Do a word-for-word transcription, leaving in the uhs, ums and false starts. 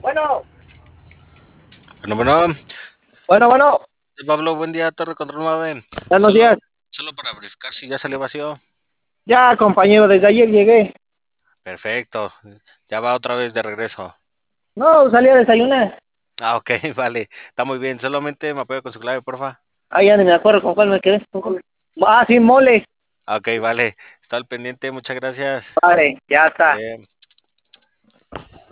Bueno, Bueno, bueno, bueno, bueno, Pablo, buen día, Torre Control nueve. buenos Solo, días. solo para verificar si ya salió vacío. Ya, compañero, desde ayer llegué. Perfecto, ya va otra vez de regreso. No, salí a desayunar. Ah, ok, vale, está muy bien. Solamente me apoya con su clave, porfa. Ah, ya ni me acuerdo con cuál me quedé. ¿Con cuál? Ah, sí, mole. Ah, ok, vale, está al pendiente, muchas gracias. Vale, ya está. Vale.